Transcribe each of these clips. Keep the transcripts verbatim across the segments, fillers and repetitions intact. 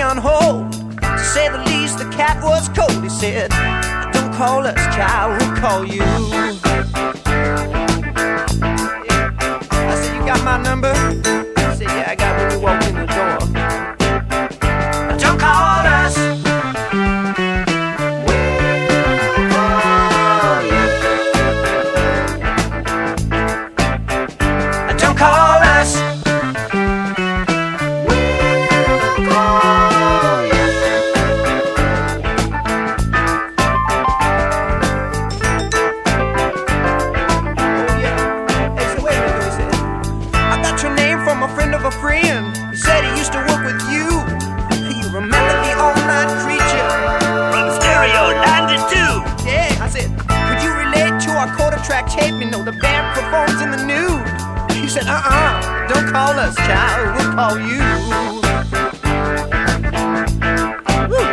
on hold. To say the least, the cat was cold. He said, don't call us, child, we'll call you. I said, you got my number? He said, yeah, I got when you walked in the door. Don't call us. Don't call us. We'll call you. Oh yeah. Hey, so wait a minute, he said, I got your name from a friend of a friend. He said he used to work with you. You remember the all-night creature From Stereo ninety-two. Yeah, I said, could you relate to our quarter track tape? You know, the band performs in the nude. He said, uh-uh, don't call us, child, we'll call you. Woo.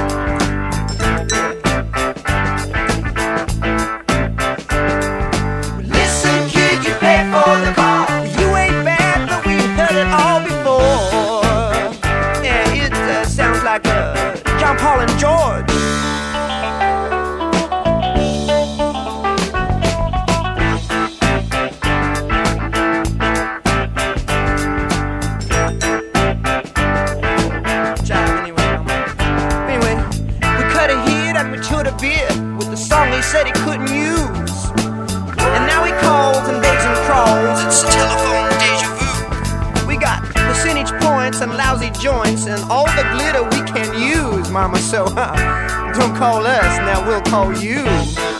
Listen, kid, you pay for the call. You ain't bad, but we heard it all before. Yeah, it uh, sounds like uh, John, Paul, and George. With the song he said he couldn't use. And now he calls and begs and crawls. It's telephone deja vu. We got percentage points and lousy joints and all the glitter we can use, mama. So huh, don't call us, now we'll call you.